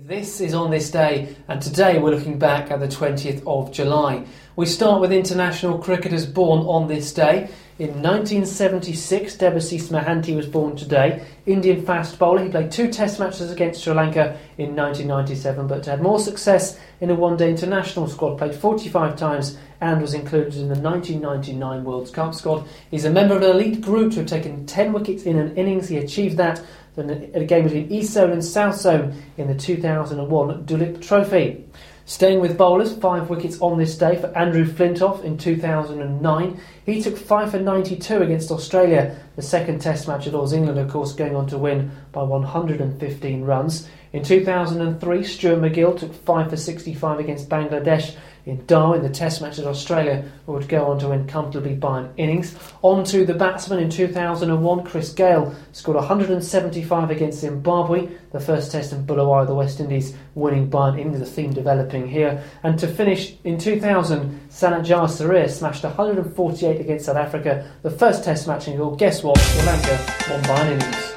This is On This Day, and today we're looking back at the 20th of July. We start with international cricketers born on this day. In 1976, Debashish Mohanty was born today. Indian fast bowler. He played 2 test matches against Sri Lanka in 1997, but had more success in a one-day international squad. Played 45 times and was included in the 1999 World Cup squad. He's a member of an elite group to have taken 10 wickets in an innings. He achieved that in a game between East Zone and South Zone in the 2001 Duleep Trophy. Staying with bowlers, 5 wickets on this day for Andrew Flintoff in 2009. He took 5 for 92 against Australia, the second test match at Lord's. England, of course, going on to win by 115 runs. In 2003, Stuart MacGill took 5 for 65 against Bangladesh in Dhar in the test match at Australia, who would go on to win comfortably by an innings. On to the batsman in 2001, Chris Gayle scored 175 against Zimbabwe, the first test in Bulawayo, the West Indies, winning by an innings, the theme developing here. And to finish, in 2000, Sanath Jayasuriya smashed 148 against South Africa, the first test match in goal. Guess what? Sri Lanka won by an innings.